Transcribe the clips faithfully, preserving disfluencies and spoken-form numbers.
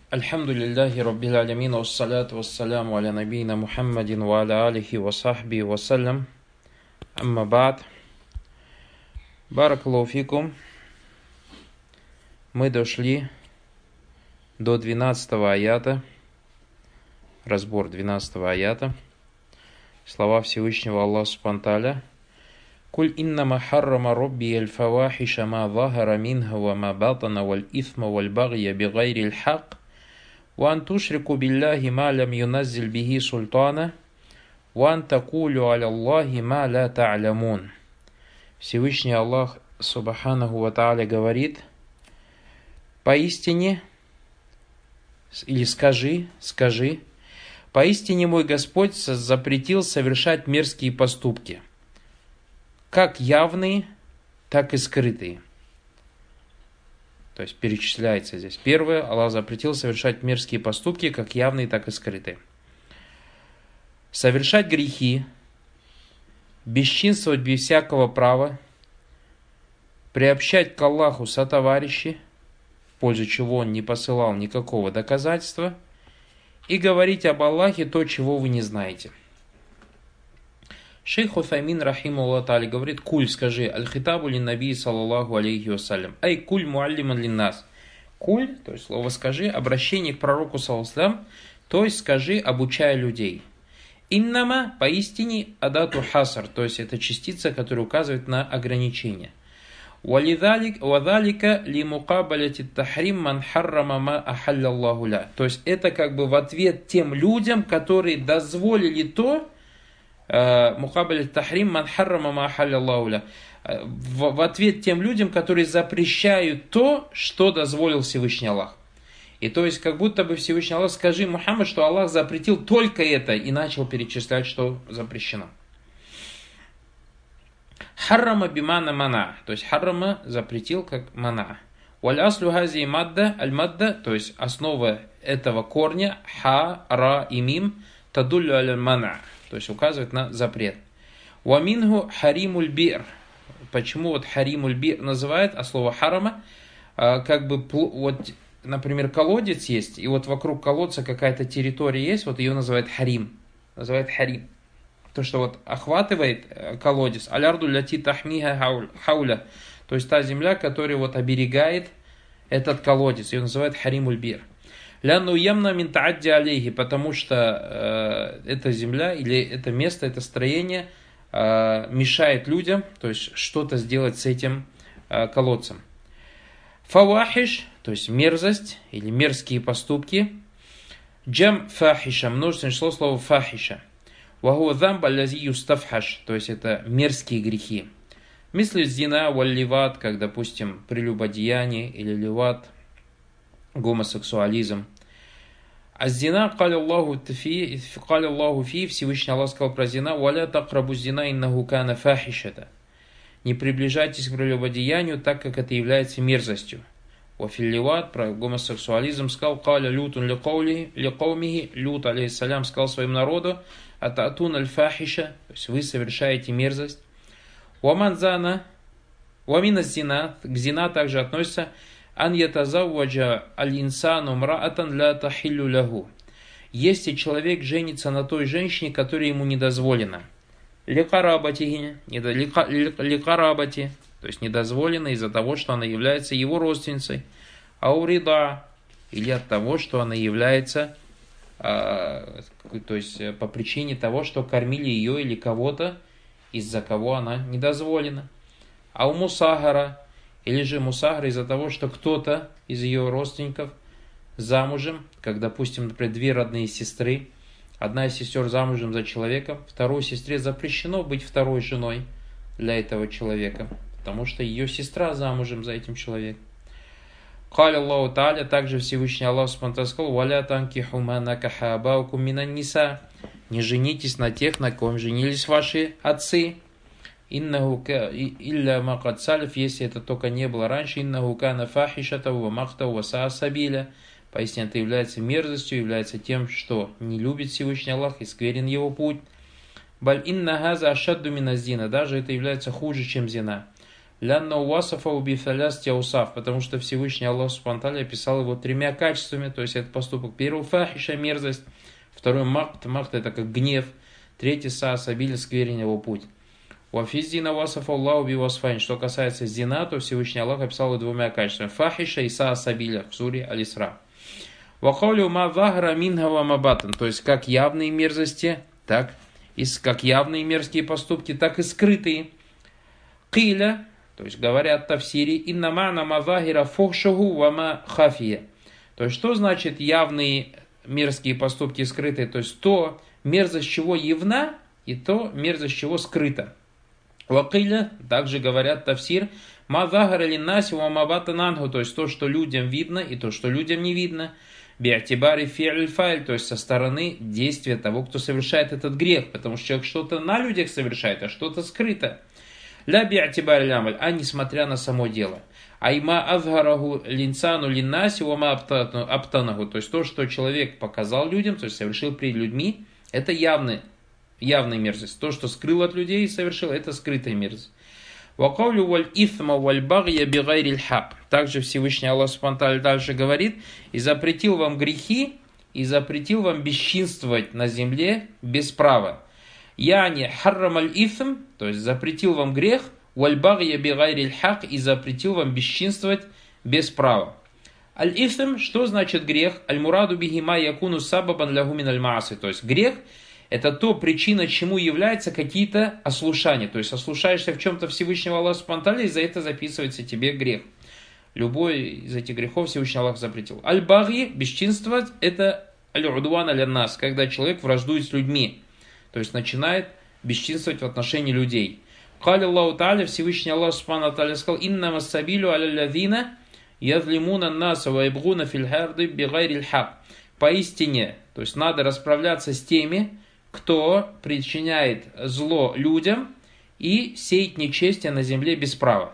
Альхамдулиллахи Раббил Алямин, вассаляту вассаляму аля набийна Мухаммадин ва аля алихи ва сахби вассалям. Амма ба'д. Баракаллаху фикум. Мы дошли до двенадцатого аята, разбор двенадцатого аята. Слова Всевышнего Аллаха Субхану ва Тааля. Куль иннама харрама робби аль-фавахиша ма захара минха ва ма батана валь ithма валь багья бигайри аль-хак. وأن تشركوا بالله ما لم ينزل به سلطانا وأن تقولوا على الله ما لا تعلمون. Всевышний Аллах Субханаху ва Тааля говорит: поистине, или скажи, скажи, поистине мой Господь запретил совершать мерзкие поступки, как явные, так и скрытые. То есть перечисляется здесь. Первое, Аллах запретил совершать мерзкие поступки, как явные, так и скрытые. Совершать грехи, бесчинствовать без всякого права, приобщать к Аллаху сотоварищи, в пользу чего он не посылал никакого доказательства, и говорить об Аллахе то, чего вы не знаете. Шейх Уфаймин рахимахуллах та'аля говорит: куль, скажи, аль-хитабу лин-наби саллаллаху алейхи вассалям, ай куль муаллиман лин-нас. Куль, то есть слово скажи, обращение к пророку саллаллаху алейхи вассалям, то есть скажи, обучая людей. Иннама, поистине, адату хасар, то есть это частица, которая указывает на ограничение. Вадалика ли мукабаляти тахрим ман харрама ма ахаллаллаху ля. То есть это как бы в ответ тем людям, которые дозволили то, мукабаляти тахрим ман харрама ма ахаллаллаху ля, в ответ тем людям, которые запрещают то, что дозволил Всевышний Аллах. И то есть, как будто бы Всевышний Аллах: скажи, Мухаммад, что Аллах запретил только это, и начал перечислять, что запрещено. Харрама бимана мана, то есть харрама запретил как мана. Валь аслу хази мадда, аль мадда, то есть основа этого корня, ха, ра и мим, тадуллю аль мана, то есть указывает на запрет. Ваминху харимуль бир. Почему вот харимуль бир называют, а слово харама, как бы, вот, например, колодец есть, и вот вокруг колодца какая-то территория есть, вот ее называют харим. Называют харим. То, что вот охватывает колодец. Алярду ляти тахмиха хауля. То есть та земля, которая вот оберегает этот колодец. Ее называют харимуль бир. Ляну ямна мин таадди алейхи, потому что э, эта земля или это место, это строение э, мешает людям, то есть что-то сделать с этим э, колодцем. Фавахиш, то есть мерзость или мерзкие поступки. Джам фахиша, множественное число слова фахиша. Ваху замба лази юстафхаш, то есть это мерзкие грехи. Мисли зина валь ливат, как, допустим, прелюбодеяние или ливат, гомосексуализм. А зина, кали Аллаху фи, кали Аллаху фи, Всевышний Аллах сказал про зина: валя такрабу зина иннаху кана фахишата. Не приближайтесь к прелюбодеянию, так как это является мерзостью. Вафилливат, про гомосексуализм, сказал: каля лютун ликаумихи, Лют алейхиссалям сказал своему народу: ататун аль-фахиша, то есть вы совершаете мерзость. Уаманзана, уамина зина, к зина также относится ан ятазавваджа аль-инсану мраатан ля тахиллю лягу. Если человек женится на той женщине, которая ему не дозволена. Лекарабати, лекарабати, то есть недозволено из-за того, что она является его родственницей. Аурида, или от того, что она является, э, то есть по причине того, что кормили ее или кого-то, из-за кого она недозволена. Ау мусахара, или же мусахара из-за того, что кто-то из ее родственников замужем, как, допустим, например, две родные сестры. Одна из сестер замужем за человеком, второй сестре запрещено быть второй женой для этого человека, потому что ее сестра замужем за этим человеком. Кали Аллаху Тааля, также Всевышний Аллах Субхану сказал: валя танкиху ма накаха абаукум минан ниса. Не женитесь на тех, на ком женились ваши отцы. Иннаху илля ма кад салиф, если это только не было раньше. Иннаху кана фахишата ва махта ва саа сабиля. Поистине это является мерзостью, является тем, что не любит Всевышний Аллах и скверен его путь. Баль инна газа ашадду мина зина, даже это является хуже, чем зина. Лянна уасафа убифаляс тяусав, потому что Всевышний Аллах Субхану ва Тааля описал его тремя качествами, то есть это поступок. Первый фахиша, мерзость, второй макт, макт это как гнев, третий саасабиль, скверен его путь. Уафиздина васафа Аллаху бивасфайн, что касается зина, то Всевышний Аллах описал его двумя качествами. Фахиша и саасабиля в суре Аль-Исра. Вахалю ма захара минха ва мабатан, то есть как явные мерзости, так и как явные мерзкие поступки, так и скрытые. Киля, то есть говорят в тафсире, инна ма'на мазахира фухшаху ва ма хафия. То есть что значит явные мерзкие поступки скрытые? То есть то мерзость чего явна и то мерзость чего скрыта. Вакиля, также говорят тафсир, мазахара линнаси ва мабатан анху, то есть то, что людям видно и то, что людям не видно. Би'атибари фи'ль фа'ль, то есть со стороны действия того, кто совершает этот грех, потому что человек что-то на людях совершает, а что-то скрыто. Ля би'атибари лямаль, а несмотря на само дело. Айма азгараху линсану линнаси вама аптанаху, то есть то, что человек показал людям, то есть совершил перед людьми, это явный, явная мерзость. То, что скрыл от людей и совершил, это скрытая мерзость. Вакаулю валь ифма валь багья бигайриль хак. Также Всевышний Аллах Субхану ва Тааля дальше говорит: и запретил вам грехи, и запретил вам бесчинствовать на земле без права. Яни харрамаль ифм, то есть запретил вам грех, валь багья бигайриль хак, и запретил вам бесчинствовать без права. Аль-ифм, что значит грех? Аль-мураду бихима якуну сабабан лягу мин аль-мааси, то есть грех это то, причина чему является какие-то ослушания. То есть ослушаешься в чем-то Всевышнего Аллаха Субхану ва Тааля, и за это записывается тебе грех. Любой из этих грехов Всевышний Аллах запретил. Аль-баги, бесчинствовать, это аль-удуан аль-нас, когда человек враждует с людьми. То есть начинает бесчинствовать в отношении людей. Кали Аллаху Тааля, Всевышний Аллах Субхану ва Тааля сказал: иннама сабилю аля-лазина язлимуна наса ва ябгуна фил харди бигайриль хак. Поистине, то есть надо расправляться с теми, кто причиняет зло людям и сеет нечестие на земле без права.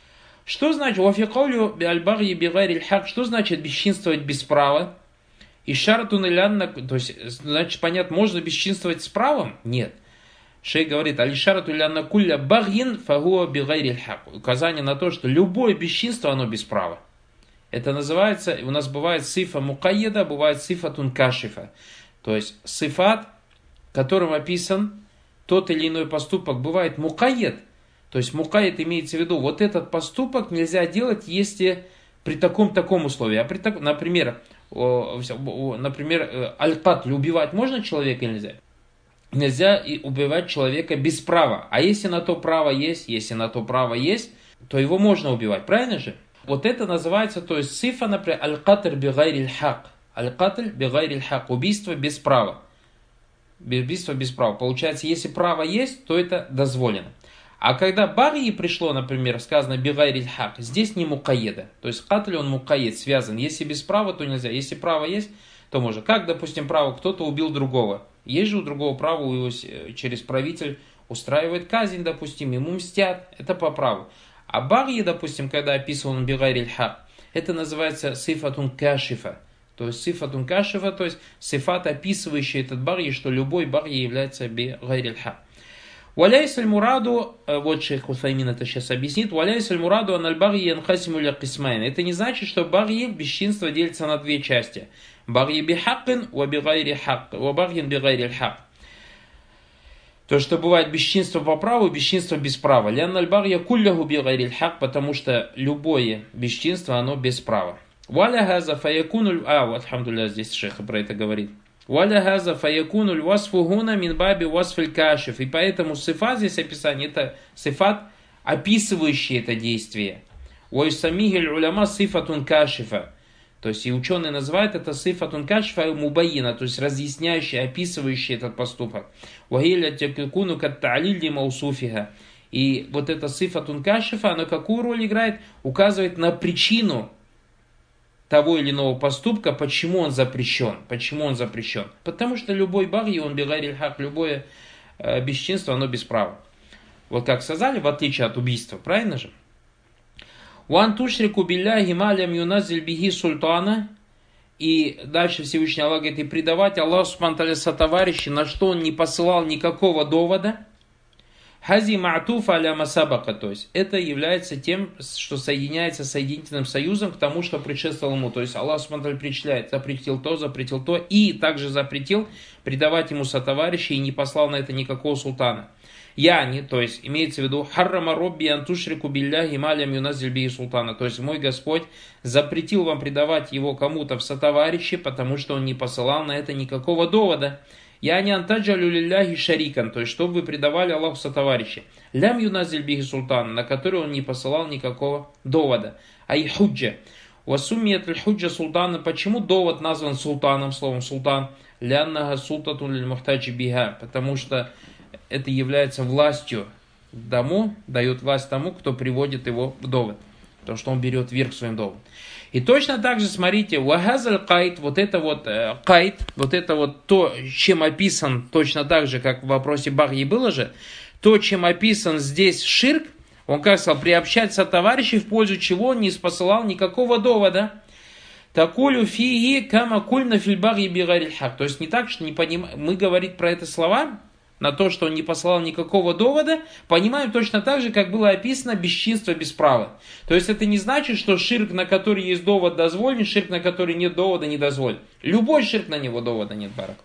Что значит вафикаулю би'аль-багьи бигайриль хак? Что значит бесчинствовать без права? И шаратун илянна, то есть, значит, понятно, можно бесчинствовать с правом? Нет. Шейх говорит: алишарату илянна кулля багьин фагуа бигайриль хак. Указание на то, что любое бесчинство, оно без права. Это называется, у нас бывает сифа мукайеда, бывает сифатун кашифа. То есть сифат, которым описан тот или иной поступок, бывает мукайед. То есть мукайед имеется в виду, вот этот поступок нельзя делать, если при таком-таком условии. А при так, например, например, аль-катль, убивать можно человека или нельзя? Нельзя убивать человека без права. А если на то право есть, если на то право есть, то его можно убивать. Правильно же? Вот это называется, то есть сифа, например, аль-катль бигайриль хак. Аль-катль бигайриль хак. Убийство без права. Убийство без права. Получается, если право есть, то это дозволено. А когда баги пришло, например, сказано бигайриль хак, здесь не мукаеда. То есть катль, он мукаед, связан. Если без права, то нельзя. Если право есть, то можно. Как, допустим, право, кто-то убил другого. Есть же у другого право, его через правитель устраивает казнь, допустим, ему мстят. Это по праву. А баги, допустим, когда описан бигайриль хак, это называется сифатун кашифа. То есть сифатун кашифа, то есть сифат, описывающий этот баги, что любой баги является бигайриль хак. Валяйс аль-мураду, вот шейх Усаймин это сейчас объяснит, валяйс аль-мураду аналь-баги янхасиму ля кисмайн. Это не значит, что баги, бесчинство, делится на две части. Баги бихаккин ва бигайри хак, ва багин бигайри хак. То, что бывает бесчинство по праву, бесчинство без права. Лянна аль-багья кулляху бигайри хак, потому что любое бесчинство, оно без права. Валя газа фаякунуль... А, вот, алхамдулилля, здесь шейх про это говорит. Валя газа фаякунуль васфу гуна мин баби васфиль кашиф. И поэтому сифат, здесь описание, это сифат, описывающий это действие. Вайсамигель уляма сифатун кашифа. То есть и ученые называют это сифатун кашифа мубайина, то есть разъясняющий, описывающий этот поступок. Вагиля текуну катта'алиль маусуфиха. И вот эта сифатун кашифа, она какую роль играет? Указывает на причину того или иного поступка, почему он запрещен. Почему он запрещен? Потому что любой баги, он бигайриль хак, любое э, бесчинство, оно без права. Вот как сказали, в отличие от убийства, правильно же? Уан тушрику билляхи малям юназиль биги султана. И дальше Всевышний Аллах говорит: и предавать Аллаху субхану ва тааля сотоварищи, на что он не посылал никакого довода. Хази ма'туф аля масабака, то есть это является тем, что соединяется соединительным союзом к тому, что предшествовало ему. То есть Аллах субхану причисляет, запретил то, запретил то, и также запретил предавать ему сотоварища и не послал на это никакого султана. Яни, то есть имеется в виду харрама робби антушрику билляхи малям юназиль биhi султана, то есть мой Господь запретил вам предавать его кому-то в сотоварищи, потому что он не посылал на это никакого довода. Я не антаджалю лилляхи шарикан, то есть чтобы вы предавали Аллаху сотоварищи. Лям юназиль биhi султан, на который он не посылал никакого довода. Ай худжа. Васумият аль-худжа султана. Почему довод назван султаном, словом султан? Ляннага султатун лиль мухтаджи биха. Потому что это является властью тому, дает власть тому, кто приводит его в довод. То, что он берет верх своим доводом. И точно так же, смотрите, вахазаль кайт, вот это вот э, кайт, вот это вот то, чем описан, точно так же, как в вопросе Багьи было же, то, чем описан здесь ширк, он, как сказал, приобщать сотоварищей, в пользу чего он не посылал никакого довода. Такулю фиги кама кульна филь багьи бигариль хак. То есть не так, что не понимаем, мы говорим про это слова, на то, что он не послал никакого довода, понимаем точно так же, как было описано бесчинство без права. То есть это не значит, что ширк, на который есть довод, дозволен, ширк, на который нет довода, не дозволен. Любой ширк, на него довода нет, барак.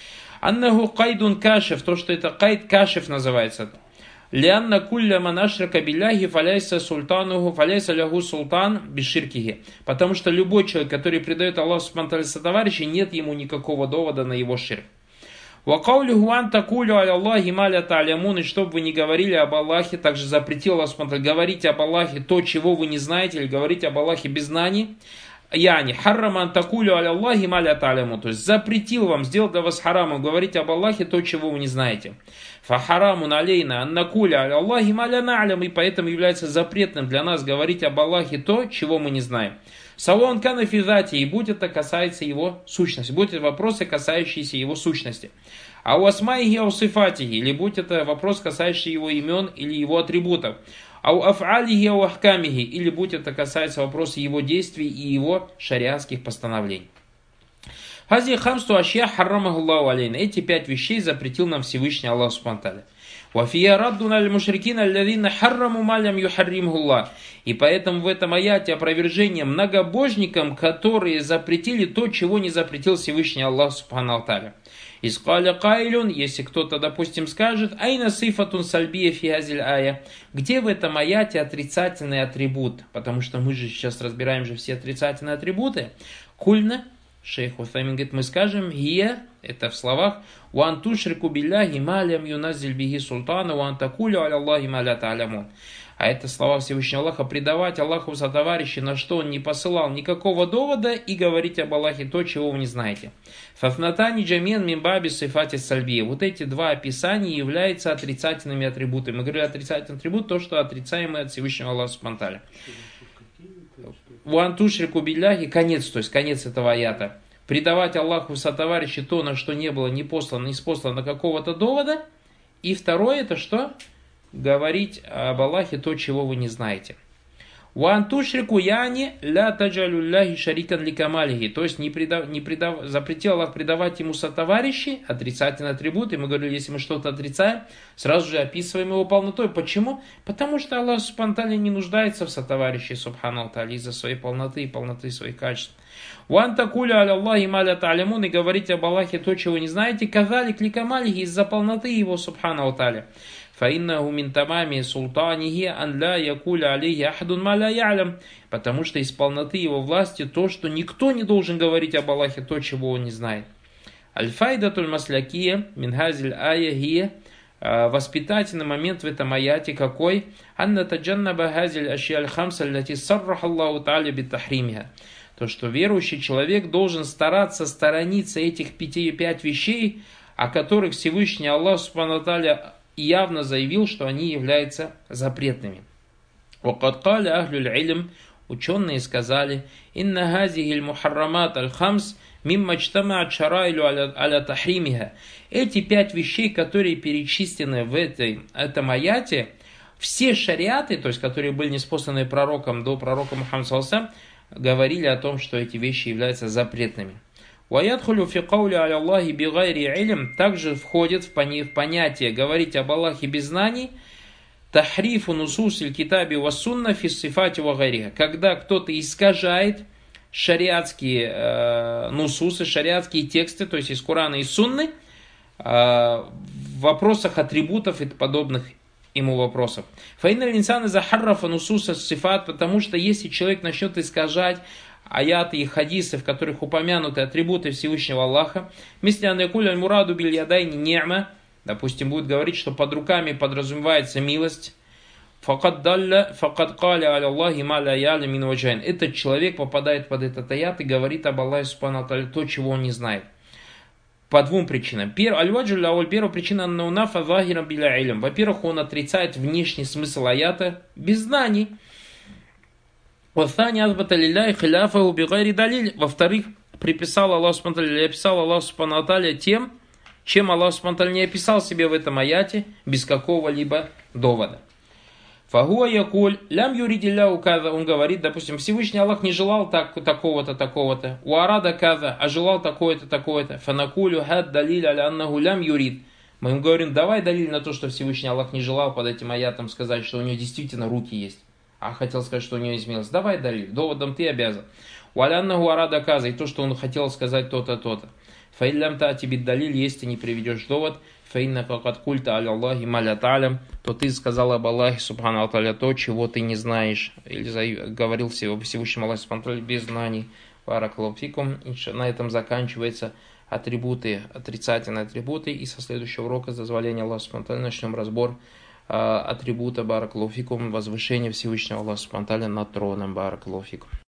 Аннаху кайдун кашев, то, что это кайд кашев называется. Лианна кулля манашрака билляхи фаляйса султануху, фаляйса лягу султан беширкихи. Потому что любой человек, который предает Аллаху субхану ва тааля сотоварища, нет ему никакого довода на его ширк. Вакаулюху ан такулю аля Аллахи маля та'лямун, и чтобы вы не говорили об Аллахе, также запретил Аллах субхану ва тааля говорить об Аллахе то, чего вы не знаете, или говорить об Аллахе без знаний. Яни, харрама ан такулю аля Аллахи маля та'лямун, то есть запретил вам, сделал для вас харамом говорить об Аллахе то, чего вы не знаете. Фахарамун алейна ан накуля аля Аллахи маля на'лям, и поэтому является запретным для нас говорить об Аллахе то, чего мы не знаем. Салон кана физати, и будь это касается его сущности, будь это вопросы, касающиеся его сущности. А у асмаихи аусифатихи, или будь это вопрос, касающийся его имен или его атрибутов. А у аф'алихи ауахкамихи, или будь это касается вопроса его действий и его шариатских постановлений. Хази хамсту ашья харрамаху Аллаху алейна. Эти пять вещей запретил нам Всевышний Аллах субхану ва тааля. Вафия раддуна аль-мушрикина аллазина харраму малям юхарримху Аллах. И поэтому в этом аяте опровержение многобожникам, которые запретили то, чего не запретил Всевышний Аллах субхану ва тааля. Искаля кайлюн, если кто-то, допустим, скажет, айна сифатун сальбия фиазиль ая, где в этом аяте отрицательный атрибут, потому что мы же сейчас разбираем же все отрицательные атрибуты. Кульна, шейх Уфаймин говорит, мы скажем, гия, это в словах, уан тушрику билляхи малям юназиль биhi султана, уан такулю аля Аллахи маля та'лямун. А это слова Всевышнего Аллаха, предавать Аллаху сотоварищи, на что он не посылал никакого довода, и говорить об Аллахе то, чего вы не знаете. Фафнатани джамен мимбаби сифати сальбия. Вот эти два описания являются отрицательными атрибутами. Мы говорили, отрицательный атрибут, то, что отрицаемый от Всевышнего Аллаха субхану ва тааля. Уан тушрику билляхи, конец, то есть конец этого аята. Предавать Аллаху сотоварищи то, на что не было ни послано, ни спослано какого-то довода. И второе, это что? Говорить об Аллахе то, чего вы не знаете. Уан тушрику яни ля таджалюлляхи шарикан ликамалихи. То есть не предав, не предав, запретил Аллах предавать ему сотоварищи, отрицательный атрибут. И мы говорили, если мы что-то отрицаем, сразу же описываем его полнотой. Почему? Потому что Аллах субхану ва тааля не нуждается в сотоварищи субхану ва тааля из-за своей полноты и полноты своих качеств. Уан такуля аля Аллахи маля та'лямун, и говорить об Аллахе то, чего не знаете, казалик ликамалихи, из-за полноты его субхану ва тааля. Фаиннаху мин тамами султанихи ан ла якуля алейхи ахадун ма ла я'лям. Потому что из полноты его власти то, что никто не должен говорить об Аллахе то, чего он не знает. Аль-файдатуль маслякия мин хазиль ая хия. Воспитательный момент в этом аяте какой? Анна таджаннаба хазиль ашьяль хамса лати сарраха Аллаху та'аля битахримиха. То, что верующий человек должен стараться сторониться этих пяти, пять вещей, о которых Всевышний Аллах субхану ва тааля явно заявил, что они являются запретными. وَقَدْ قَالَ أَهْلُ الْعِلْمِ, ученые сказали, «Инна хазихиль мухаррамат аль-хамс мимма чтамаат шарайлю аля тахримиха». Эти пять вещей, которые перечислены в этой, этом аяте, все шариаты, то есть которые были ниспосланы пророком до пророка Мухаммада саллаллаху алейхи ва саллям, говорили о том, что эти вещи являются запретными. وَيَدْخُلُ فِي قَوْلِ عَلَى اللَّهِ بِغَيْرِ عِلْمٍ также входит в понятие говорить об Аллахе без знаний тахрифу нусус иль-китаби ва сунна фи сифати ва гайриха, когда кто-то искажает шариатские э, нусусы, шариатские тексты, то есть из Корана и Сунны, э, в вопросах атрибутов и подобных ему вопросов. Фаинна линсана захаррафа нусуса сифат, потому что если человек начнет искажать аяты и хадисы, в которых упомянуты атрибуты Всевышнего Аллаха, мисли анякуль аль-мураду биль ядайни ни'ма, допустим, будет говорить, что под руками подразумевается милость, факад далля, факад каля аля Аллахи ма ля яля мин ваджайн. Этот человек попадает под этот аят и говорит об Аллахе субхану тааля то, чего он не знает. По двум причинам. Первая причина наунафа захира биля илм. Во-первых, он отрицает внешний смысл аята без знаний. Во-вторых, приписал Аллах субхану тааля, описал Аллах субхану тааля тем, чем Аллах субхану тааля не описал себе в этом аяте без какого-либо довода. Фагуа якуль лям юридилляу каза, он говорит, допустим, Всевышний Аллах не желал так, такого-то, такого-то, уарада каза, а желал такое-то, такое-то, фанакулю хад далиль аля аннаху лям юрид. Мы им говорим, давай далиль на то, что Всевышний Аллах не желал под этим аятом сказать, что у него действительно руки есть, а хотел сказать, что у него есть милость. Давай далиль, доводом ты обязан. Уаля аннаху арада каза, и то, что он хотел сказать то-то, то-то. Фаиллям та тебе далиль, если ты не приведешь довод, фаинна какат культа аля Аллахи маля та'алям, то ты сказал об Аллахе субхану тааля то, чего ты не знаешь, или говорил Всевышнему Аллаху субхану тааля без знаний. Баракаллаху фикум. На этом заканчиваются атрибуты, отрицательные атрибуты, и со следующего урока, с дозволения Аллаха субхану тааля, начнем разбор э, атрибута баракаллаху фикум, возвышения Всевышнего Аллаха субхану тааля над троном. Баракаллаху фикум.